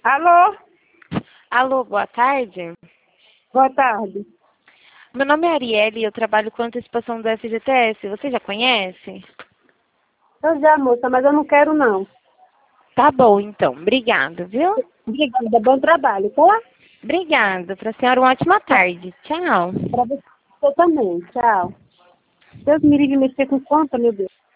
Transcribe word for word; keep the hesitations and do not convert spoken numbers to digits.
Alô? Alô, boa tarde. Boa tarde. Meu nome é Arielle e eu trabalho com antecipação do F G T S. Você já conhece? Eu já, moça, mas eu não quero, não. Tá bom, então. Obrigada, viu? Obrigada, bom trabalho, tá? Obrigada. Para a senhora, uma ótima tarde. Tchau. Para você também, tchau. Deus me livre mexer com conta, meu Deus.